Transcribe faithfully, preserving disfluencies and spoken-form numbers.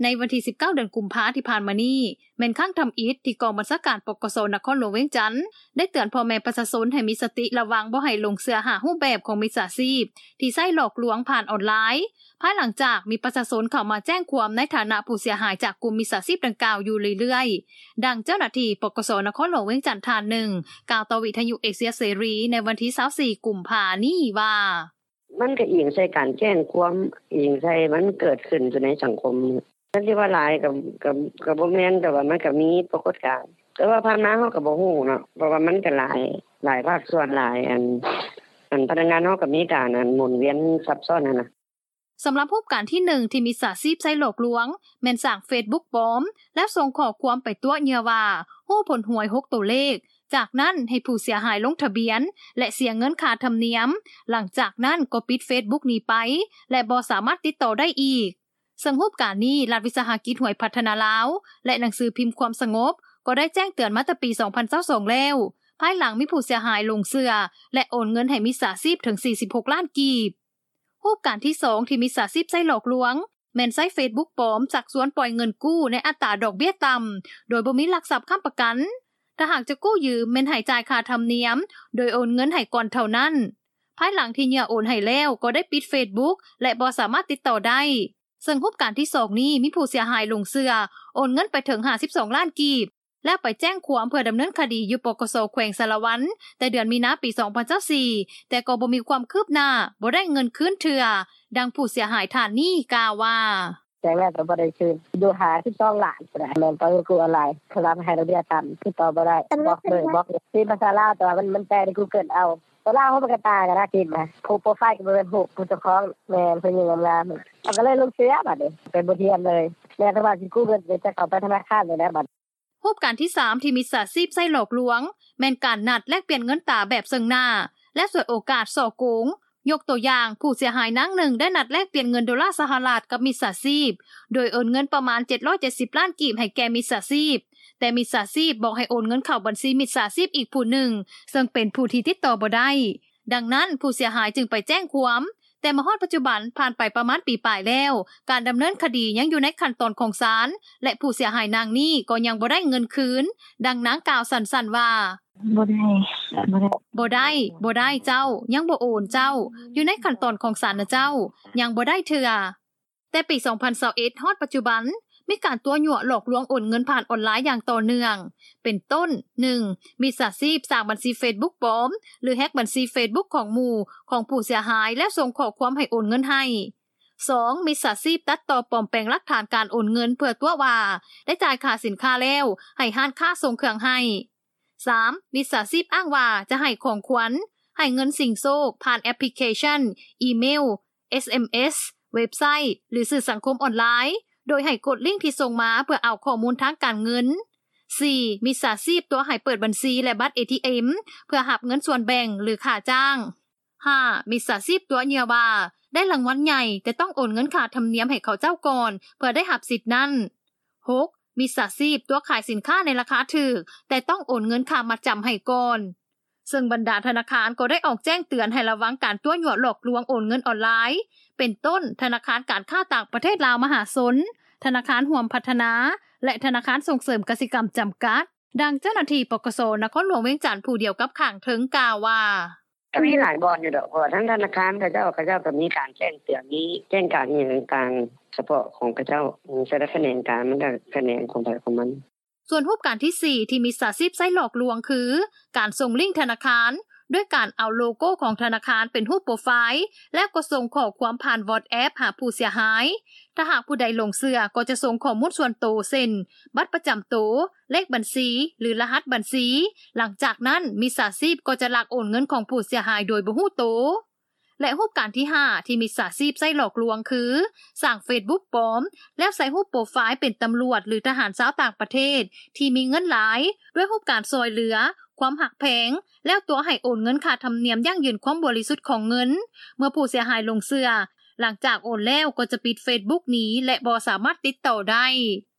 ในวันที่สิบเก้าเดือนกุมภาพันธ์ที่ผ่านมานี้แม่นข้างทำอิฐที่กองบัญชาการปกสนครหลวงเวียงจันทน์ได้เตือนพ่อแม่ประชาชนให้มีสติระวังบ่ให้หลงเชื่อหารูปแบบของมิจฉาชีพที่ใช้หลอกลวงผ่านออนไลน์ภายหลังจากมีประชาชนเข้ามาแจ้งความในฐานะผู้เสียหายจากกลุ่มมิจฉาชีพดังกล่าวอยู่เรื่อยๆดังเจ้าหน้าที่ปกสนครหลวงเวียงจันทน์ท่านหนึ่งกล่าวต่อวิทยุเอเชียเสรีในวันที่ยี่สิบสี่กุมภาพันธ์นี้ว่ามันก็อิงใส่การแจ้งความอิงใส่มันเกิดขึ้นในสังคมฉันคิดว่าหลายกับกับกับบ่แม่นแต่ว่ามันก็มีปรากฏการณ์แต่ว่าผ่านมาเฮาก็บ่ฮู้เนาะเพราะว่ามันก็หลายหลายภาคส่วนหลายอันอันพนักงานเฮาก็มีการอันหมุนเวียนซับซ้อนนั่นน่ะสำหรับรูปการที่หนึ่งที่มิจฉาชีพใช้หลอกลวงแม่นสร้าง Facebook ปลอมและส่งข้อความไปตัวเหยื่อว่าฮู้ผลหวยหกตัวเลขจากนั้นให้ผู้เสียหายลงทะเบียนและเสียเงินค่าธรรมเนียมหลังจากนั้นก็ปิด Facebook นี้ไปและบ่สามารถติดต่อได้อีกซึ่งรูปการนี้รัฐวิสาหกิจหวยพัฒนาลาวและหนังสือพิมพ์ความสงบก็ได้แจ้งเตือนมาตั้งปีสองพันยี่สิบสองแล้วภายหลังมีผู้เสียหายลงเชื่อและโอนเงินให้มิจฉาชีพถึงสี่สิบหกล้านกีบรูปการที่สองที่มิจฉาชีพใช้หลอกลวงแม่นใช้ Facebook ปลอมจักชวนปล่อยเงินกู้ในอัตราดอกเบี้ยต่ำโดยบ่มีหลักทรัพย์ค้ำประกันถ้าหากจะกู้ยืมแม่นให้จ่ายค่าธรรมเนียมโดยโอนเงินให้ก่อนเท่านั้นภายหลังที่เหยื่อโอนให้แล้วก็ได้ปิด Facebook และบ่สามารถติดต่อได้ซึ่งรูปการที่สองนี้มีผู้เสียหายลงเชื่อโอนเงินไปถึงห้าสิบสองล้านกีบและไปแจ้งความเพื่อดำเนินคดีอยู่ปกสแขวงสารวัตรแต่เดือนมีนาปีสองพันยี่สิบสี่แต่ก็บ่มีความคืบหน้าบ่ได้เงินคืนเทื่อดังผู้เสียหายท่านนี้กล่าวว่าแจ้งแล้วก็บ่ได้คืนดูหาสิบสองล้านบ่ได้แม่นตอนกูออนไลน์คลำให้ระเบียบตามติดต่อบ่ได้บล็อกเลยบล็อกที่ภาษาลาวแต่ว่ามันมันแปลใน Google เอาตัวลาวเฮาบ่กระตากันนะคิดมาโปรไฟล์ก็บ่เป็นรูปผู้เจ้าของแม่นเพิ่นยังงามๆเอาก็เลยลงเสียบัดนี้เป็นบ่เทียมเลยแม่ถ้าว่าสิกู้เงินจะเข้าไปธนาคารเลยนะบัดรูปการที่สามที่มิจฉาชีพใช้หลอกลวงแม่นการนัดแลกเปลี่ยนเงินตราแบบซึ่งหน้าและสวยโอกาสส่อโกงยกตัวอย่างผู้เสียหายนางหนึ่งได้นัดแลกเปลี่ยนเงินดอลลาร์สหรัฐกับมิจฉาชีพโดยโอนเงินประมาณเจ็ดร้อยเจ็ดสิบล้านกีบให้แก่มิจฉาชีพแต่มิจฉาชีพบอกให้โอนเงินเข้าบัญชีมิจฉาชีพอีกผู้หนึ่งซึ่งเป็นผู้ที่ติดต่อบ่ได้ดังนั้นผู้เสียหายจึงไปแจ้งความแต่มาฮอดปัจจุบันผ่านไปประมาณปีปลายแล้วการดำเนินคดียังอยู่ในขั้นตอนของศาลและผู้เสียหายนางนี้ก็ยังบ่ได้เงินคืนดังนางกล่าวสั้นๆว่าบ่ได้บ่ได้บ่ได้บ่ได้เจ้ายังบ่โอนเจ้าอยู่ในขั้นตอนของศาลนะเจ้ายังบ่ได้เทื่อแต่ปีสองพันยี่สิบเอ็ดฮอดปัจจุบันมีการตัวยั่วหลอกลวงโอนเงินผ่านออนไลน์อย่างต่อเนื่องเป็นต้นหนึ่งมิจฉาชีพสร้างบัญชี Facebook ปลอมหรือแฮ็กบัญชี Facebook ของหมู่ของผู้เสียหายและส่งข้อความให้โอนเงินให้สองมิจฉาชีพตัดต่อปลอมแปลงหลักฐานการโอนเงินเพื่อตัวว่าได้จ่ายค่าสินค้าแล้วให้ร้านค้าส่งเครื่องให้สามมิจฉาชีพอ้างว่าจะให้ของขวัญให้เงินสิ่งโชคผ่านแอปพลิเคชันอีเมล เอส เอ็ม เอส เว็บไซต์หรือสื่อสังคมออนไลน์โดยให้กดลิงก์ที่ส่งมาเพื่อเอาข้อมูลทางการเงินสี่มิจฉาชีพตัวให้เปิดบัญชีและบัตร เอ ที เอ็ม เพื่อหับเงินส่วนแบ่งหรือค่าจ้างห้ามิจฉาชีพตัวเหยื่อว่าได้รางวัลใหญ่แต่ต้องโอนเงินค่าธรรมเนียมให้เขาเจ้าก่อนเพื่อได้หับสิทธิ์นั้นหกมิจฉาชีพตัวขายสินค้าในราคาถูกแต่ต้องโอนเงินค่ามัดจำให้ก่อนซึ่งบรรดาธนาคารก็ได้ออกแจ้งเตือนให้ระวังการตัวยั่วหลอกลวงโอนเงินออนไลน์เป็นต้นธนาคารการค้าต่างประเทศลาวมหาชนธนาคารห่วมพัฒนาและธนาคารส่งเสริมกสิกรรมจำกัดดังเจ้าหน้าที่ปกสนครหลวงเวียงจันทน์ผู้เดียวกับข้างถึงกล่าวว่าก็มีหลายบอนอยู่ดอกเพราะทั้งธนาคารเขาเจ้าเขาเจ้าก็มีการแจ้งเตือนนี้แจ้งการอย่างกลางเฉพาะของเขาเจ้าใช้คะแนนการมันก็คะแนนของใครของมันส่วนรูปการที่สี่ที่มิจฉาชีพใช้หลอกลวงคือการส่งลิงก์ธนาคารด้วยการเอาโลโก้ของธนาคารเป็นรูปโปรไฟล์และก็ส่งข้อความผ่าน WhatsApp หาผู้เสียหายถ้าหากผู้ใดหลงเชื่อก็จะส่งข้อมูลส่วนตัวเช่นบัตรประจำตัวเลขบัญชีหรือรหัสบัญชีหลังจากนั้นมิจฉาชีพก็จะลักโอนเงินของผู้เสียหายโดยบ่รู้ตัวและรูปการที่ห้าที่มิจฉาชีพใช้หลอกลวงคือสร้าง Facebook ปลอมแล้วใส่รูปโปรไฟล์เป็นตำรวจหรือทหารชาวต่างประเทศที่มีเงินหลายด้วยรูปการช่วยเหลือความหักแพงแล้วตัวให้โอนเงินค่าธรรมเนียมยั่งยืนความบริสุทธิ์ของเงินเมื่อผู้เสียหายลงเชื่อหลังจากโอนแล้วก็จะปิด Facebook นี้และบ่สามารถติดต่อได้